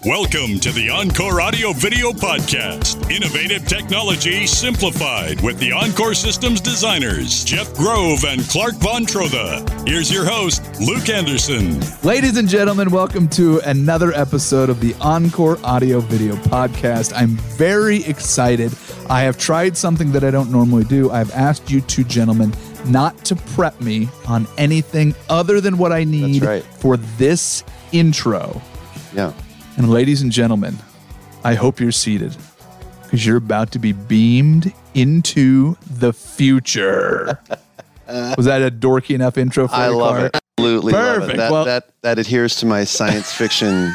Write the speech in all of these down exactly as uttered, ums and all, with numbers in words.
Welcome to the Encore Audio Video Podcast. Innovative technology simplified with the Encore Systems designers, Jeff Grove and Clark Von Trotha. Here's your host, Luke Anderson. Ladies and gentlemen, welcome to another episode of the Encore Audio Video Podcast. I'm very excited. I have tried something that I don't normally do. I've asked you two gentlemen not to prep me on anything other than what I need right. for this intro. Yeah. And ladies and gentlemen, I hope you're seated because you're about to be beamed into the future. Was that a dorky enough intro for you, I love Clark? it. Absolutely Perfect. love it. That, Well, that, that adheres to my science fiction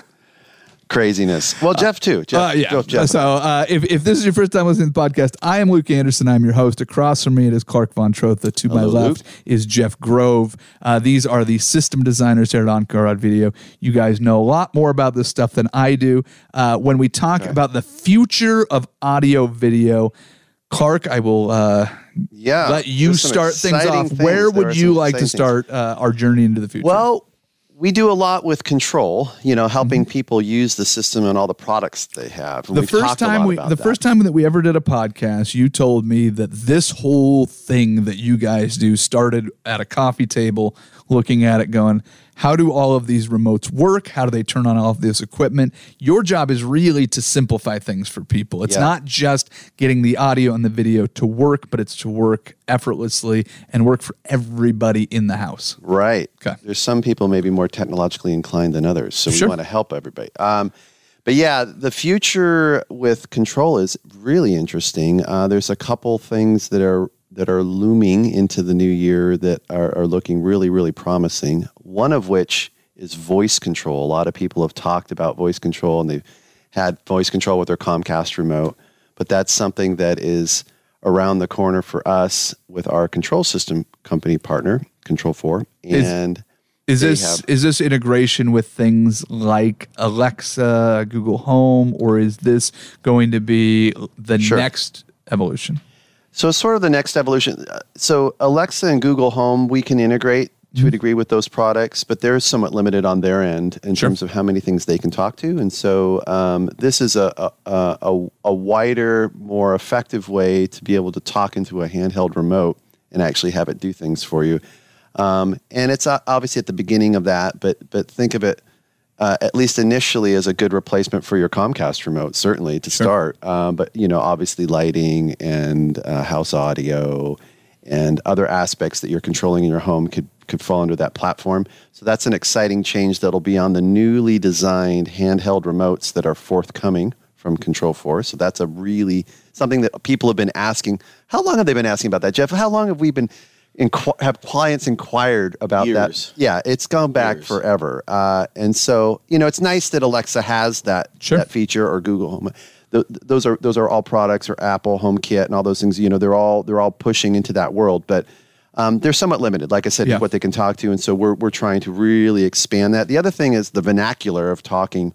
craziness. Well, Jeff, too. Jeff, Uh, yeah. Jeff, Jeff. So uh, if, if this is your first time listening to the podcast, I am Luke Anderson. I'm your host. Across from me, it is Clark Von Trotha. To my Hello, left Luke. is Jeff Grove. Uh, these are the system designers here at Encore Audio Video. You guys know a lot more about this stuff than I do. Uh, when we talk Okay. about the future of audio video, Clark, I will uh, yeah, let you there's some start things exciting off. things. Where There would are you some like to exciting things. start uh, our journey into the future? Well, we do a lot with control, you know, helping people use the system and all the products they have. And the we've first talked a time lot we about the that. first time that we ever did a podcast, you told me that this whole thing that you guys do started at a coffee table, looking at it, going, how do all of these remotes work? How do they turn on all of this equipment? Your job is really to simplify things for people. It's Yeah. not just getting the audio and the video to work, but it's to work effortlessly and work for everybody in the house. Right. Okay. There's some people maybe more technologically inclined than others, so Sure. we want to help everybody. Um, but yeah, the future with control is really interesting. Uh, there's a couple things that are that are looming into the new year that are, are looking really, really promising. One of which is voice control. A lot of people have talked about voice control, and they've had voice control with their Comcast remote, but that's something that is around the corner for us with our control system company partner, Control four. Is- And Is They this have- is this integration with things like Alexa, Google Home, or is this going to be the Sure. next evolution? So it's sort of the next evolution. Uh, So Alexa and Google Home, we can integrate to a degree with those products, but they're somewhat limited on their end in Sure. terms of how many things they can talk to. And so um, this is a, a, a, a wider, more effective way to be able to talk into a handheld remote and actually have it do things for you. Um, and it's uh, obviously at the beginning of that, but but think of it uh, at least initially as a good replacement for your Comcast remote, certainly to Sure. start. Um, but you know, obviously lighting and uh, house audio and other aspects that you're controlling in your home could could fall under that platform. So that's an exciting change that'll be on the newly designed handheld remotes that are forthcoming from Control four. So that's a really something that people have been asking. How long have they been asking about that, Jeff? How long have we been inqu- have clients inquired about Years. that? Yeah, it's gone back Years. forever. Uh, and so, you know, it's nice that Alexa has that Sure. that feature, or Google Home. Th- those are those are all products, or Apple HomeKit and all those things. You know, they're all they're all pushing into that world, but um, they're somewhat limited, like I said, Yeah. with what they can talk to. And so we're we're trying to really expand that. The other thing is the vernacular of talking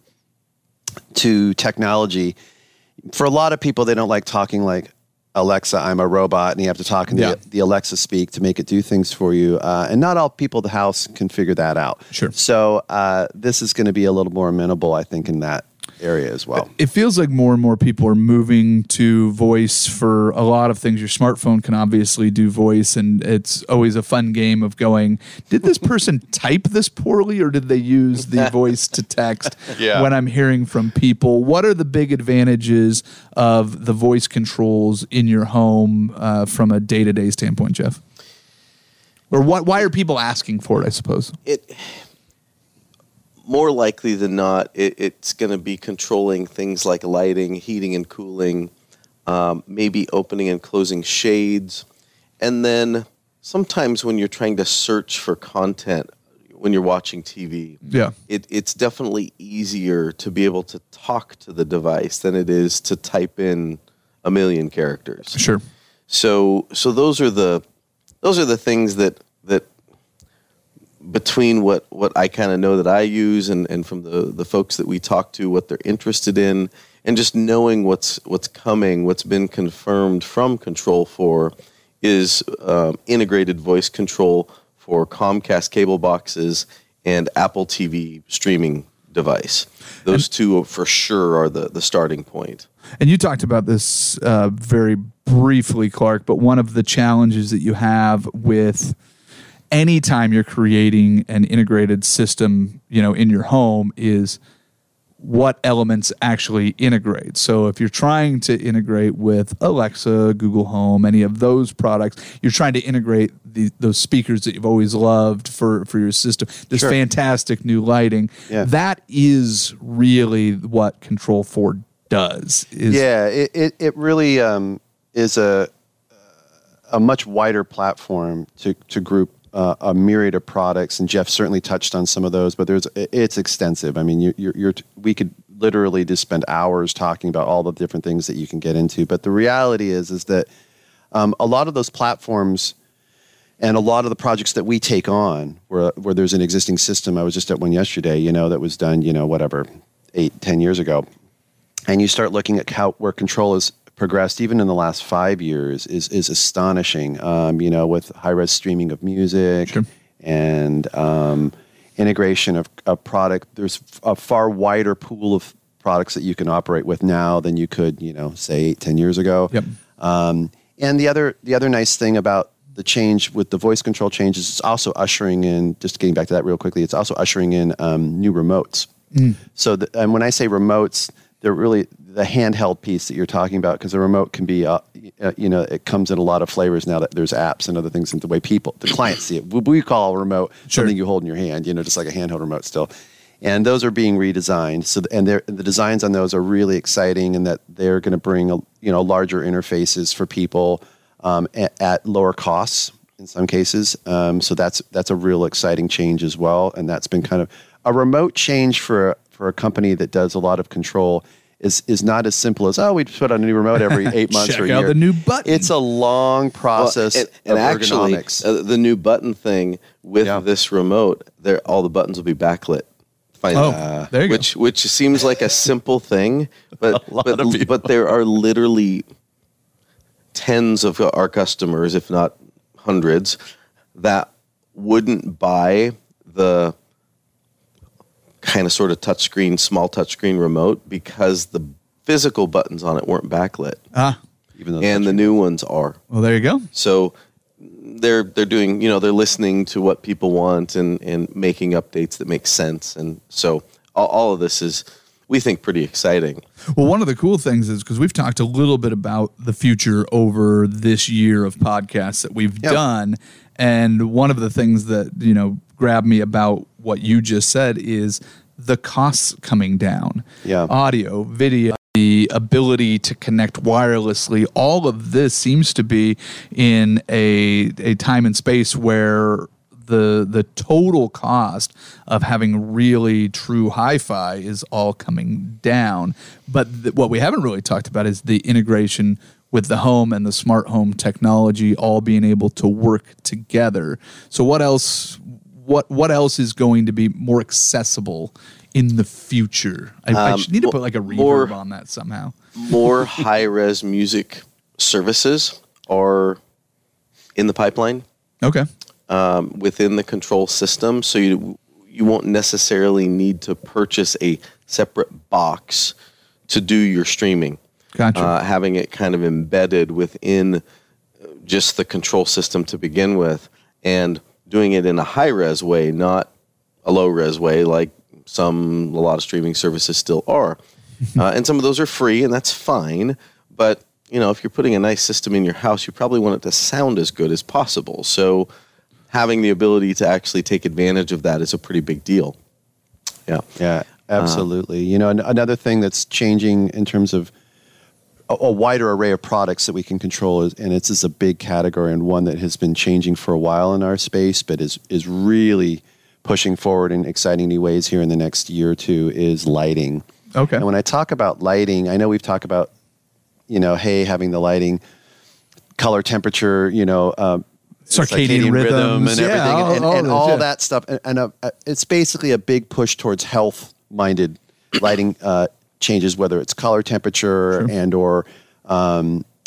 to technology. For a lot of people, they don't like talking like Alexa, I'm a robot, and you have to talk in Yeah. the, the Alexa speak to make it do things for you. Uh, and not all people in the house can figure that out. Sure. So uh, this is going to be a little more amenable, I think, in that area as well. It feels like more and more people are moving to voice for a lot of things. Your smartphone can obviously do voice, and it's always a fun game of going, did this person type this poorly, or did they use the voice to text Yeah. when I'm hearing from people? What are the big advantages of the voice controls in your home uh, from a day-to-day standpoint, Jeff? Or what? Why are people asking for it, I suppose? It more likely than not, it, it's going to be controlling things like lighting, heating and cooling, um, maybe opening and closing shades, and then sometimes when you're trying to search for content when you're watching T V, Yeah. it, it's definitely easier to be able to talk to the device than it is to type in a million characters. Sure. So so those are the those are the things that that between what, what I kind of know that I use and, and from the, the folks that we talk to, what they're interested in, and just knowing what's what's coming, what's been confirmed from Control four is um, integrated voice control for Comcast cable boxes and Apple T V streaming device. Those and, two for sure are the, the starting point. And you talked about this uh, very briefly, Clark, but one of the challenges that you have with anytime you're creating an integrated system, you know, in your home is what elements actually integrate. So if you're trying to integrate with Alexa, Google Home, any of those products, you're trying to integrate the, those speakers that you've always loved for, for your system. There's sure. fantastic new lighting. Yeah. That is really what Control four does. Is yeah, it, it, it really um, is a a much wider platform to, to group Uh, a myriad of products, and Jeff certainly touched on some of those. But there's it's extensive. I mean, you, you're, you're we could literally just spend hours talking about all the different things that you can get into. But the reality is, is that um, a lot of those platforms and a lot of the projects that we take on, where where there's an existing system. I was just at one yesterday, you know, that was done, you know, whatever, eight, ten years ago, and you start looking at how where Control is progressed even in the last five years is is astonishing. Um, you know, with high-res streaming of music sure. and um, integration of a product. There's a far wider pool of products that you can operate with now than you could, you know, say eight, ten years ago. Yep. Um, and the other the other nice thing about the change with the voice control changes, it's also ushering in. Just getting back to that real quickly, it's also ushering in um, new remotes. Mm. So, the, and when I say remotes, they're really the handheld piece that you're talking about, because the remote can be, uh, uh, you know, it comes in a lot of flavors now that there's apps and other things, and the way people, the clients see it. We call a remote sure. something you hold in your hand, you know, just like a handheld remote still. And those are being redesigned. So, and the designs on those are really exciting, in that they're going to bring, a, you know, larger interfaces for people um, at, at lower costs in some cases. Um, so that's that's a real exciting change as well. And that's been kind of a remote change for for a company that does a lot of control. Is is not as simple as, oh, we put on a new remote every eight months Check or a year. out the new button. It's a long process well, and, and of actually, ergonomics. Uh, the new button thing with yeah. this remote, there all the buttons will be backlit. Finally, oh, uh, there you which go. which seems like a simple thing, but but, but there are literally tens of our customers, if not hundreds, that wouldn't buy the kind of sort of touchscreen, small touchscreen remote because the physical buttons on it weren't backlit. Ah, even though and the new ones are. Well, there you go. So they're they're doing, you know, they're listening to what people want and, and making updates that make sense. And so all, all of this is, we think, pretty exciting. Well, one of the cool things is, because we've talked a little bit about the future over this year of podcasts that we've yep. done, and one of the things that, you know, grabbed me about what you just said is the costs coming down. Yeah. Audio, video, the ability to connect wirelessly, all of this seems to be in a a time and space where the the total cost of having really true hi-fi is all coming down. But th- what we haven't really talked about is the integration with the home and the smart home technology all being able to work together. So what else what what else is going to be more accessible in the future? I, um, I need to put like a reverb more, on that somehow. More high-res music services are in the pipeline. Okay. Um, within the control system, so you you won't necessarily need to purchase a separate box to do your streaming. Gotcha. Uh, having it kind of embedded within just the control system to begin with, and doing it in a high-res way, not a low-res way like some, a lot of streaming services still are. uh, and some of those are free, and that's fine. But, you know, if you're putting a nice system in your house, you probably want it to sound as good as possible. So having the ability to actually take advantage of that is a pretty big deal. Yeah. Yeah, absolutely. Uh, you know, an- another thing that's changing in terms of a, a wider array of products that we can control is, and it's, it's a big category, and one that has been changing for a while in our space, but is is really pushing forward in exciting new ways here in the next year or two, is lighting. Okay. And when I talk about lighting, I know we've talked about, you know, hey, having the lighting, color, temperature, you know, um, circadian, circadian rhythm and yeah, everything, all, and, all, and all all yeah. that stuff. And, and uh, it's basically a big push towards health-minded lighting uh, changes, whether it's color, temperature, sure. and or um,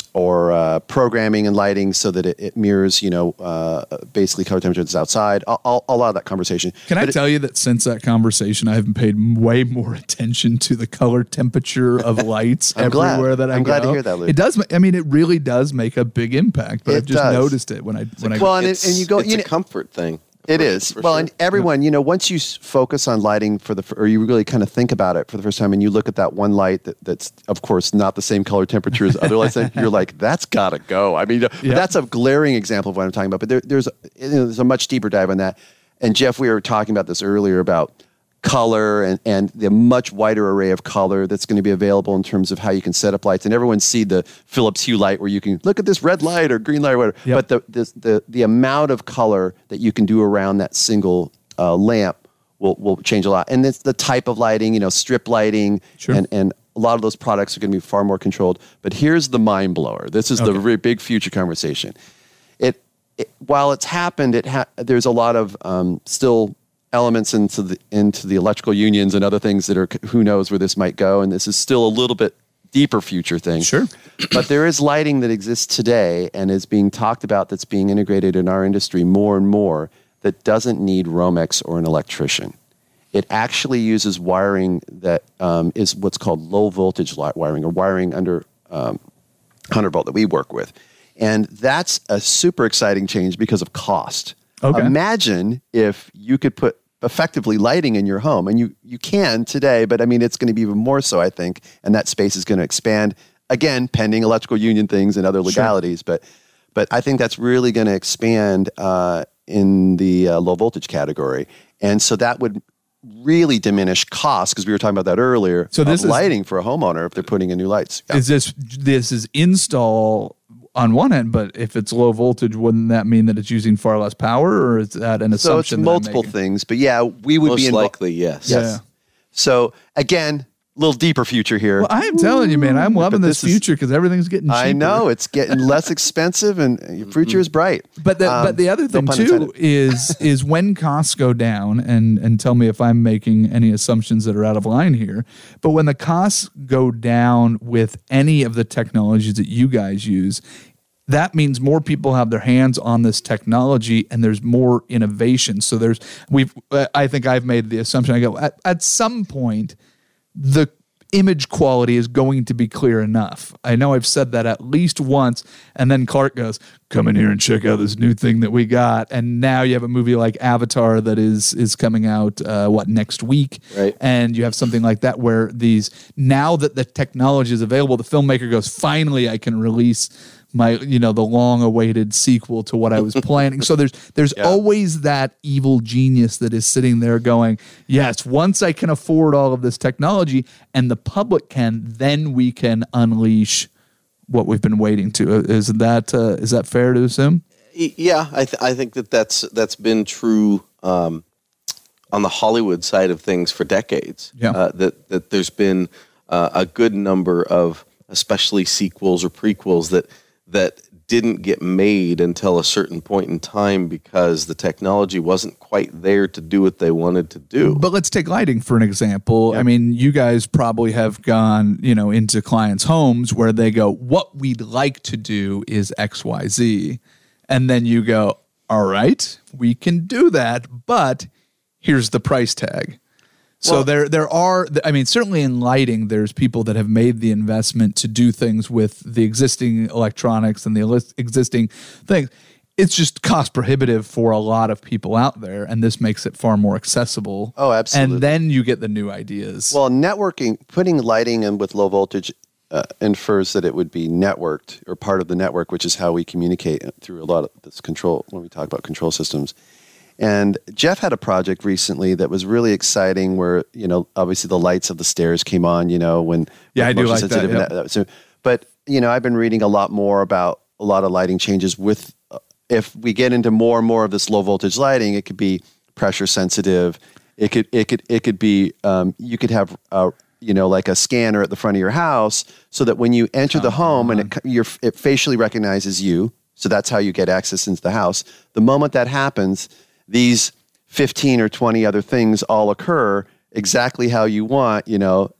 or uh, programming and lighting so that it, it mirrors, you know, uh, basically color temperature that's outside. A, a, a lot of that conversation. Can but I tell it, you that since that conversation, I've paid way more attention to the color temperature of lights I'm everywhere glad. that I I'm go. glad to hear that, Luke. It does. ma- I mean, it really does make a big impact. But It I've just does. noticed it when I when I. well, and, It's, it, and you go, it's you a know, comfort thing. It For- is. for Well, sure. and everyone, you know, once you s- focus on lighting for the, f- or you really kind of think about it for the first time and you look at that one light that, that's, of course, not the same color temperature as other lights, then you're like, that's got to go. I mean, Yeah. that's a glaring example of what I'm talking about. But there, there's, you know, there's a much deeper dive on that. And Jeff, we were talking about this earlier about color and, and the much wider array of color that's going to be available in terms of how you can set up lights. And everyone's seen the Philips Hue light where you can look at this red light or green light or whatever. Yep. But the, the the the amount of color that you can do around that single uh, lamp will will change a lot. And it's the type of lighting, you know, strip lighting, Sure. and and a lot of those products are going to be far more controlled. But here's the mind blower. This is the Okay. very big future conversation. It, it while it's happened, it ha- there's a lot of um, still elements into the into the electrical unions and other things that are who knows where this might go. And this is still a little bit deeper future thing. Sure. But there is lighting that exists today and is being talked about that's being integrated in our industry more and more that doesn't need Romex or an electrician. It actually uses wiring that um, is what's called low voltage light wiring, or wiring under um, one hundred volt that we work with. And that's a super exciting change because of cost. Okay. Imagine if you could put effectively lighting in your home, and you you can today, but I mean, it's going to be even more so, I think, and that space is going to expand, again, pending electrical union things and other legalities, but but I think that's really going to expand uh, in the uh, low voltage category, and so that would really diminish costs, because we were talking about that earlier, So this of is- lighting for a homeowner if they're putting in new lights. Yeah. Is this this is install on one end, but if it's low voltage, wouldn't that mean that it's using far less power, or is that an So it's assumption? that I'm multiple making? things, but yeah, we would be Most involved. likely, yes. Yes. Yeah. So again, a little deeper future here. Well, I am telling you, man, I'm loving But this, this is- future because everything's getting cheaper. I know it's getting less expensive, and your future is bright. But the Um, but the other no thing pun too intended. is is when costs go down, and and tell me if I'm making any assumptions that are out of line here. But when the costs go down with any of the technologies that you guys use, that means more people have their hands on this technology, and there's more innovation. So there's we've I think I've made the assumption. I go at, at some point the image quality is going to be clear enough. I know I've said that at least once, and then Clark goes, come in here and check out this new thing that we got. And now you have a movie like Avatar that is is coming out, uh, what, next week? Right. And you have something like that where these, now that the technology is available, the filmmaker goes, finally I can release my, you know, the long-awaited sequel to what I was planning. So there's there's Yeah. always that evil genius that is sitting there going, yes, once I can afford all of this technology and the public can, then we can unleash what we've been waiting to. Is that uh, is that fair to assume? Y- Yeah, I, th- I think that that's that's been true um, on the Hollywood side of things for decades. Yeah. Uh, that that there's been uh, a good number of, especially sequels or prequels, that that didn't get made until a certain point in time because the technology wasn't quite there to do what they wanted to do. But let's take lighting for an example. I mean, you guys probably have gone, you know, into clients' homes where they go, what we'd like to do is X, Y, Z. And then you go, all right, we can do that, but here's the price tag. So Well- there there are, I mean, certainly in lighting, there's people that have made the investment to do things with the existing electronics and the elis- existing things. It's just cost prohibitive for a lot of people out there, and this makes it far more accessible. Oh, absolutely. And then you get the new ideas. Well, networking, putting lighting in with low voltage uh, infers that it would be networked or part of the network, which is how we communicate through a lot of this control when we talk about control systems. And Jeff had a project recently that was really exciting where, you know, obviously the lights of the stairs came on, you know, when Yeah, I do motion like that, sensitive and yeah. that- so, but, you know, I've been reading a lot more about a lot of lighting changes with, uh, if we get into more and more of this low voltage lighting, it could be pressure sensitive. It could, it could, it could be, um, you could have, uh, you know, like a scanner at the front of your house so that when you enter the home and it, you're, it facially recognizes you. So that's how you get access into the house. The moment that happens, these fifteen or twenty other things all occur exactly how you want, you know,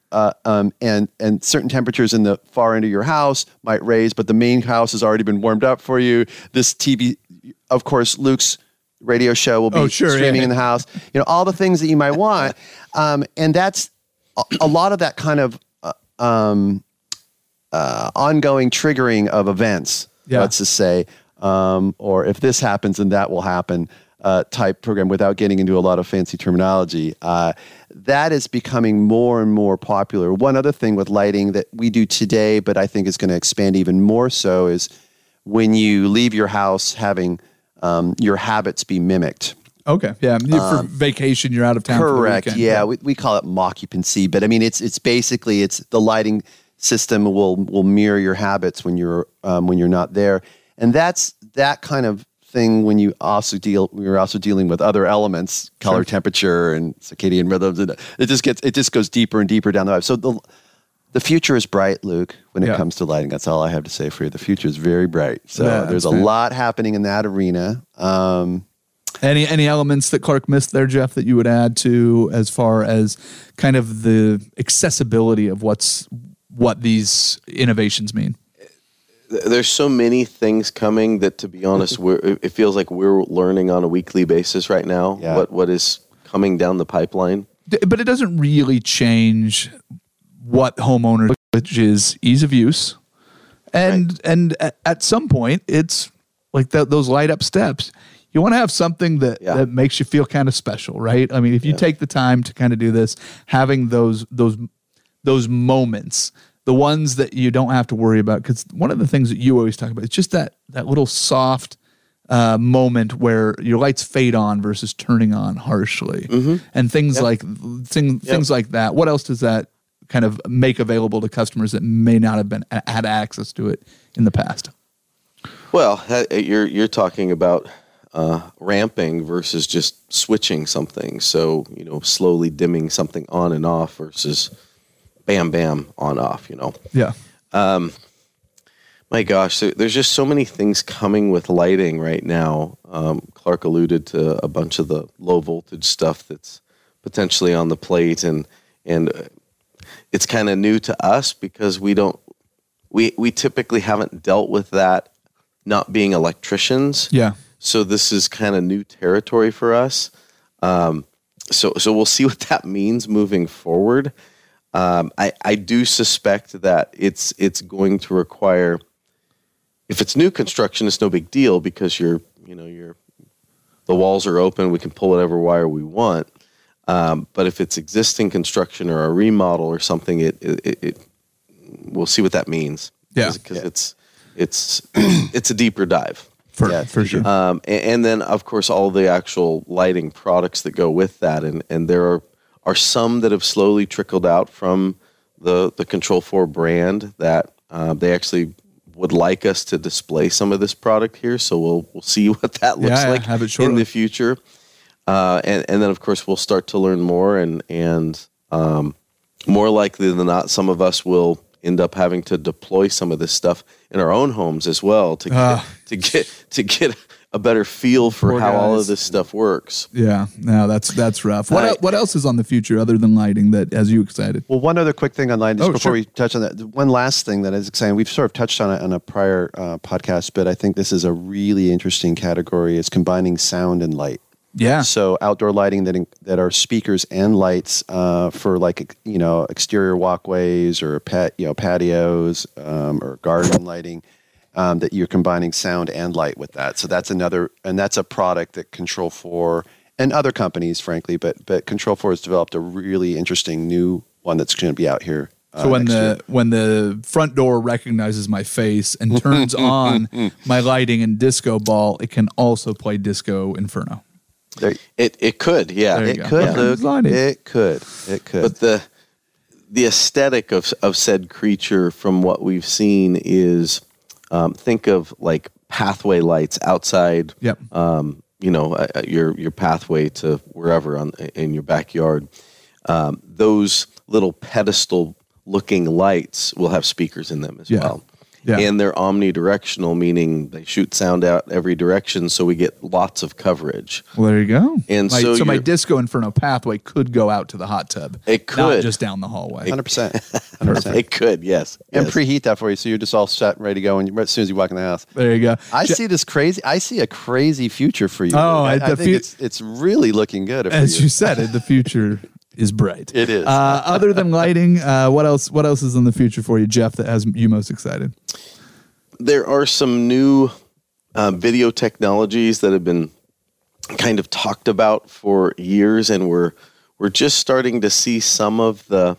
uh, um, and and certain temperatures in the far end of your house might raise, but the main house has already been warmed up for you. This T V, of course, Luke's radio show will be oh, sure, streaming yeah. in the house. You know, all the things that you might want, um, and that's a, a lot of that kind of uh, um, uh, ongoing triggering of events. Yeah. Let's just say, um, or if this happens, then that will happen. Uh, type program without getting into a lot of fancy terminology. Uh, that is becoming more and more popular. One other thing with lighting that we do today, but I think is going to expand even more so, is when you leave your house, having um, your habits be mimicked. Okay. Yeah. For um, vacation, you're out of town. Correct. For the weekend. Yeah. We, we call it moccupancy, but I mean, it's, it's basically, it's the lighting system will, will mirror your habits when you're, um, when you're not there. And that's that kind of thing when you also deal, we were also dealing with other elements, color, sure. temperature, and circadian rhythms, and it just gets, it just goes deeper and deeper down the pipe. So the, the future is bright, Luke, when it yeah. comes to lighting. That's all I have to say for you. The future is very bright. So yeah, there's a fair. lot happening in that arena. Um, Any any elements that Clark missed there, Jeff, that you would add to as far as kind of the accessibility of what's what these innovations mean? There's so many things coming that, to be honest, we're, it feels like we're learning on a weekly basis right now. Yeah. What what is coming down the pipeline? But it doesn't really change what homeowners, which is ease of use, and right. and at some point, it's like that, those light up steps. You want to have something that, yeah. that makes you feel kind of special, right? I mean, if you yeah. take the time to kind of do this, having those those those moments. The ones that you don't have to worry about, because one of the things that you always talk about is just that that little soft uh, moment where your lights fade on versus turning on harshly, mm-hmm. and things yep. like thing, yep. things like that. What else does that kind of make available to customers that may not have been had access to it in the past? Well, you're you're talking about uh, ramping versus just switching something. So you know, slowly dimming something on and off versus bam, bam, on, off, you know? Yeah. Um, my gosh, there, there's just so many things coming with lighting right now. Um, Clark alluded to a bunch of the low voltage stuff that's potentially on the plate, and and it's kind of new to us because we don't, we, we typically haven't dealt with that, not being electricians. Yeah. So this is kind of new territory for us. Um, so, so we'll see what that means moving forward. Um, I, I do suspect that it's it's going to require, if it's new construction, it's no big deal because you're you know you're the walls are open, we can pull whatever wire we want. Um, but if it's existing construction or a remodel or something, it it, it, it we'll see what that means. Yeah, because yeah. it's it's it's a deeper dive. For, yeah, for sure. Um, and, and then of course all the actual lighting products that go with that, and and there are. are some that have slowly trickled out from the the Control four brand that uh, they actually would like us to display some of this product here. So we'll we'll see what that looks yeah, like have it in the future. Uh, and, and then, of course, we'll start to learn more. And, and um, more likely than not, some of us will end up having to deploy some of this stuff in our own homes as well to get, uh, to get to get a better feel for how guys. all of this stuff works. Yeah, no, that's that's rough. What I, what else is on the future other than lighting that has you excited? Well, one other quick thing on lighting, just oh, before sure. we touch on that. One last thing that is exciting. We've sort of touched on it on a prior uh, podcast, but I think this is a really interesting category. It's combining sound and light. Yeah. So outdoor lighting that in, that are speakers and lights uh, for like you know exterior walkways or pat you know patios um, or garden lighting. Um, that you're combining sound and light with that. So that's another, and that's a product that Control four and other companies, frankly, but but Control four has developed a really interesting new one that's going to be out here. Uh, so when the year. when the front door recognizes my face and turns on my lighting and Disco Ball, it can also play Disco Inferno. There, it it could, yeah, it go. could, yeah. Luke. It could, it could. But the the aesthetic of of said creature, from what we've seen, is. Um, think of like pathway lights outside, yep. um, you know, uh, your your pathway to wherever on, in your backyard. Um, those little pedestal-looking lights will have speakers in them as yeah. well. Yeah. And they're omnidirectional, meaning they shoot sound out every direction, so we get lots of coverage. Well, there you go. And my, so so my you're- Disco Inferno pathway could go out to the hot tub. It not could. just down the hallway. one hundred percent. one hundred percent. It could, yes. And yes. preheat that for you, so you're just all set and ready to go when you, as soon as you walk in the house. There you go. I Je- see this crazy. I see a crazy future for you. Oh, I, the I think fu- it's it's really looking good. For As you. you said, it, the future is bright. It is. Uh, other than lighting, uh, what else? What else is in the future for you, Jeff? That has you most excited? There are some new uh, video technologies that have been kind of talked about for years, and we're we're just starting to see some of the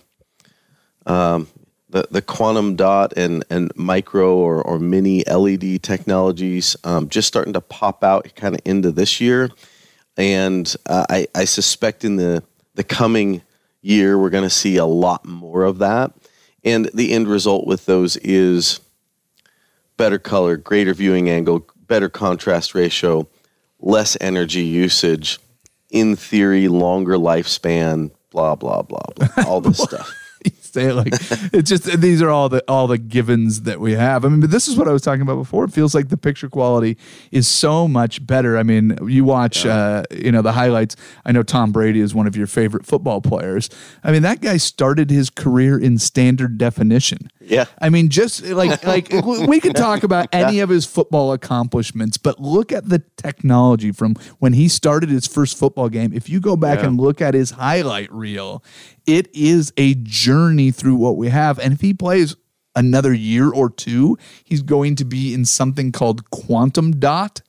um, the, the quantum dot and, and micro or, or mini L E D technologies um, just starting to pop out kind of into this year. And uh, I, I suspect in the, the coming year, we're going to see a lot more of that. And the end result with those is better color, greater viewing angle, better contrast ratio, less energy usage, in theory, longer lifespan, blah, blah, blah, blah, all this stuff. You say it like it's just these are all the all the givens that we have. I mean, but this is what I was talking about before. It feels like the picture quality is so much better. I mean, you watch, yeah. uh, you know, the highlights. I know Tom Brady is one of your favorite football players. I mean, that guy started his career in standard definition. Yeah. I mean, just like like we could talk about any of his football accomplishments, but look at the technology from when he started his first football game. If you go back Yeah. and look at his highlight reel, it is a journey through what we have. And if he plays another year or two, he's going to be in something called quantum dot.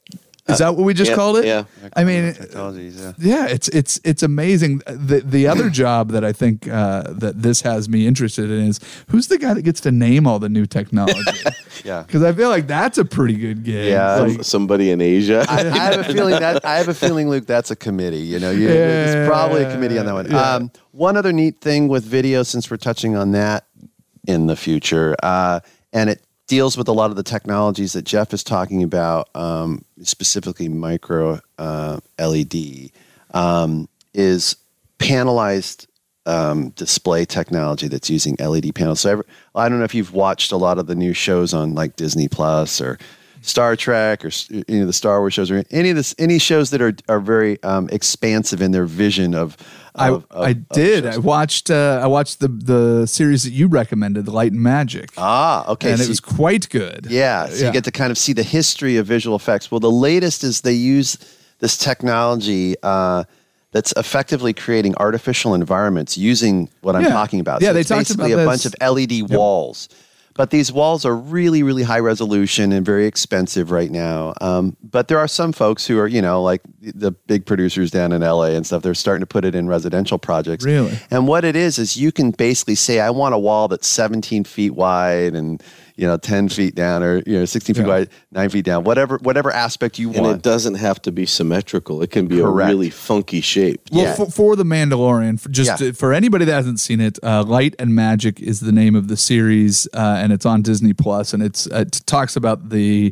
Is that what we just yeah, called it? yeah. I mean, Technologies, yeah. yeah, it's it's it's amazing. The the other job that I think uh, that this has me interested in is who's the guy that gets to name all the new technology? Yeah. Because I feel like that's a pretty good gig. Yeah. Like, Somebody in Asia. I, I have a feeling that I have a feeling, Luke, that's a committee. You know, you, Yeah, it's probably a committee on that one. yeah. Um, one other neat thing with video, since we're touching on that in the future, uh, and it deals with a lot of the technologies that Jeff is talking about, um, specifically micro uh, L E D, um, is panelized um, display technology that's using L E D panels. So every, I don't know if you've watched a lot of the new shows on like Disney Plus or Star Trek or any of the Star Wars shows or any of this, any shows that are are very um, expansive in their vision of. I, of, of I of did. shows. I watched. Uh, I watched the the series that you recommended, The Light and Magic, Ah, okay. and so it was quite good. Yeah, so you get to kind of see the history of visual effects. Well, the latest is they use this technology uh, that's effectively creating artificial environments using what I'm Yeah. talking about. Yeah, so they it's talked basically about a this. bunch of L E D walls. But these walls are really, really high resolution and very expensive right now. Um, but there are some folks who are, you know, like the big producers down in L A and stuff, they're starting to put it in residential projects. Really? And what it is, is you can basically say, I want a wall that's seventeen feet wide and, you know, ten feet down or, you know, sixteen feet Yeah. wide, nine feet down, whatever, whatever aspect you And want. it doesn't have to be symmetrical. It can be Correct. a really funky shape. Well, Yeah. for, for the Mandalorian, for just Yeah. to- for anybody that hasn't seen it, uh, Light and Magic is the name of the series, uh, and it's on Disney Plus, and it's uh, it talks about the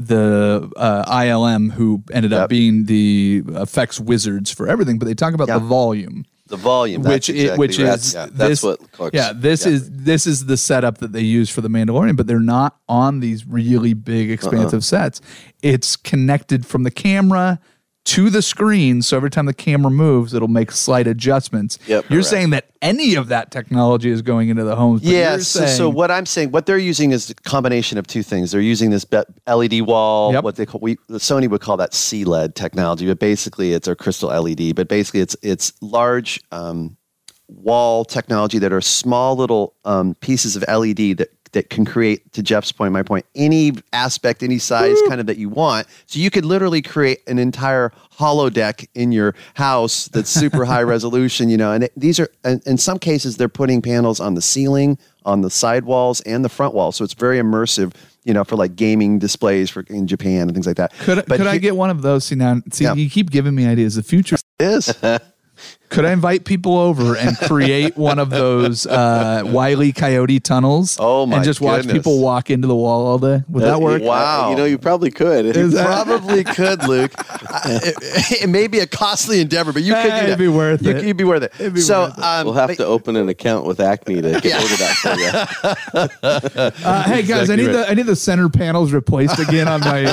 the uh, I L M who ended up Yep. being the effects wizards for everything, but they talk about Yeah. the volume. The volume, which that's i- exactly which right. is Yeah. That's this, what Clark's- yeah this yeah. is this is the setup that they use for the Mandalorian, but they're not on these really big expansive Uh-uh. sets. It's connected from the camera to the screen, so every time the camera moves, it'll make slight adjustments. Yep, You're correct. saying that any of that technology is going into the homes. But Yeah, you're so, so saying- what I'm saying, what they're using is a combination of two things. They're using this be- L E D wall, Yep. what they call, we, Sony would call that C L E D technology, but basically it's a crystal L E D. But basically it's it's large um, wall technology that are small little um, pieces of L E D that that can create, to Jeff's point, my point, any aspect, any size kind of that you want. So you could literally create an entire holodeck in your house that's super high resolution, you know, and it, these are, in, in some cases, they're putting panels on the ceiling, on the side walls, and the front walls. So it's very immersive, you know, for like gaming displays for in Japan and things like that. could But could I he- get one of those? See now, see Yeah. you keep giving me ideas. The future It is. Could I invite people over and create one of those uh, Wile E. Coyote tunnels? Oh, my And just watch goodness. people walk into the wall all day? Would that work? Wow. You know, you probably could. You probably could, Luke. I- it, it may be a costly endeavor, but you could Eh, do it'd that. be worth you, it. You'd be worth it. It'd be so worth it. Um, We'll have but- to open an account with Acme to get order that for you. Uh, hey guys, I Exactly need right. the I need the center panels replaced again on my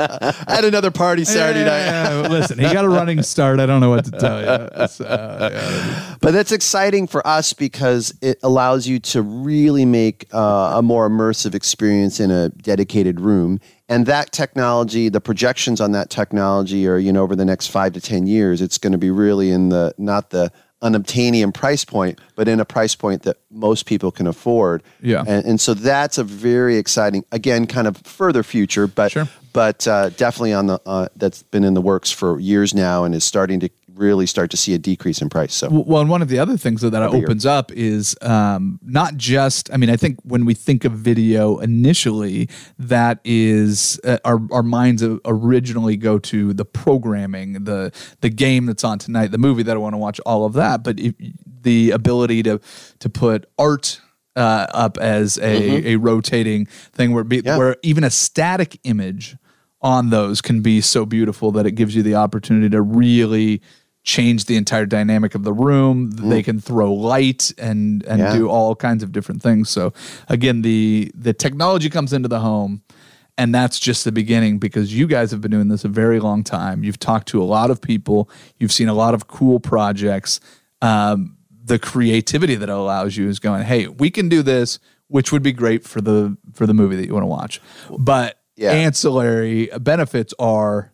I had another party Saturday night. Yeah, listen, he got a running start. I don't know what to tell you. It's, uh, yeah. But that's exciting for us because it allows you to really make uh, a more immersive experience in a dedicated room. And that technology, the projections on that technology are, you know, over the next five to ten years, it's going to be really in the, not the unobtainium price point, but in a price point that most people can afford. Yeah. And, and so that's a very exciting, again, kind of further future, but Sure. but uh, definitely on the uh, that's been in the works for years now and is starting to really start to see a decrease in price. So Well, and one of the other things that, that Over here. opens up is um, not just, I mean, I think when we think of video initially, that is, uh, our, our minds originally go to the programming, the the game that's on tonight, the movie that I want to watch, all of that. But if, the ability to to put art uh, up as a, Mm-hmm. a rotating thing where, be, Yeah. where even a static image on those can be so beautiful that it gives you the opportunity to really change the entire dynamic of the room. They can throw light and and Yeah. do all kinds of different things. So again, the the technology comes into the home, and that's just the beginning because you guys have been doing this a very long time. You've talked to a lot of people. You've seen a lot of cool projects. Um, the creativity that it allows you is going, hey, we can do this, which would be great for the for the movie that you want to watch. But Yeah. ancillary benefits are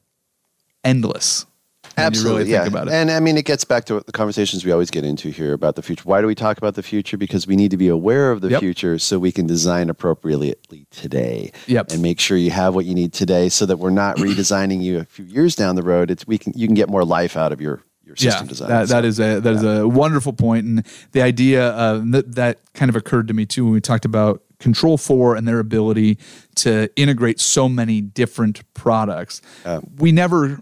endless. when absolutely, you really yeah. think about it. And I mean, it gets back to the conversations we always get into here about the future. Why do we talk about the future? Because we need to be aware of the Yep. future so we can design appropriately today. Yep. And make sure you have what you need today, so that we're not redesigning you a few years down the road. It's we can you can get more life out of your your system yeah, design. That, So- that is a that is a wonderful point, and the idea uh, that that kind of occurred to me too when we talked about Control four and their ability to integrate so many different products. we never,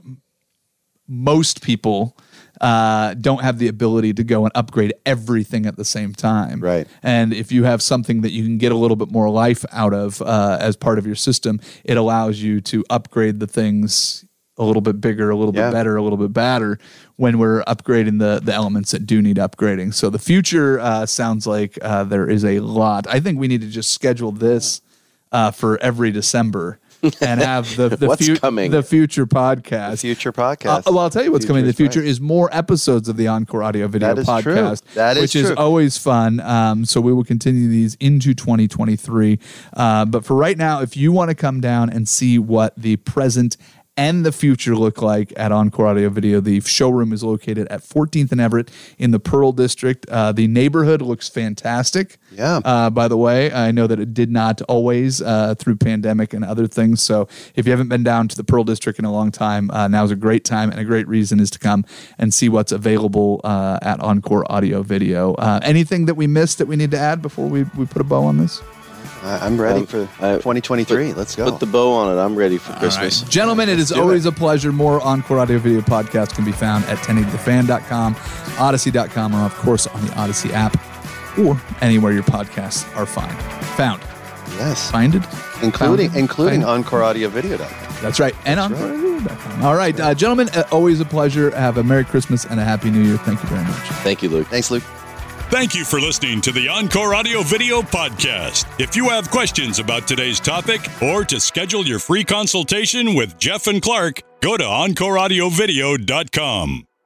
most people uh, don't have the ability to go and upgrade everything at the same time. Right. And if you have something that you can get a little bit more life out of uh, as part of your system, it allows you to upgrade the things a little bit bigger, a little Yeah. bit better, a little bit badder when we're upgrading the the elements that do need upgrading. So the future uh, sounds like uh, there is a lot. I think we need to just schedule this uh, for every December and have the the, What's fu- coming? the future podcast. The future Uh, podcast. well, I'll tell you what's coming in the Future's future right. is more episodes of the Encore Audio Video That is true. podcast, That is which is true. always fun. Um, so we will continue these into twenty twenty-three. Uh, but for right now, if you want to come down and see what the present and the future look like at Encore Audio Video, the showroom is located at fourteenth and Everett in the Pearl District. Uh, the neighborhood looks fantastic. Yeah. Uh, by the way, I know that it did not always uh, through pandemic and other things. So if you haven't been down to the Pearl District in a long time, uh, now's a great time and a great reason is to come and see what's available uh, at Encore Audio Video. Uh, anything that we missed that we need to add before we, we put a bow on this? I- I'm ready Um, for I- twenty twenty-three. Put- Let's go. Put the bow on it. I'm ready for Christmas. Gentlemen, it is do always a pleasure. More Encore Audio Video podcasts can be found at ten eighty the fan dot com, odyssey dot com, or of course on the Odyssey app or anywhere your podcasts are find, found. yes. Finded? Including Found? including Found? Encore Audio Video. That's right. And That's encore audio dot com. All right, uh, gentlemen, uh, always a pleasure. Have a Merry Christmas and a Happy New Year. Thank you very much. Thank you, Luke. Thanks, Luke. Thank you for listening to the Encore Audio Video Podcast. If you have questions about today's topic or to schedule your free consultation with Jeff and Clark, go to encore audio video dot com.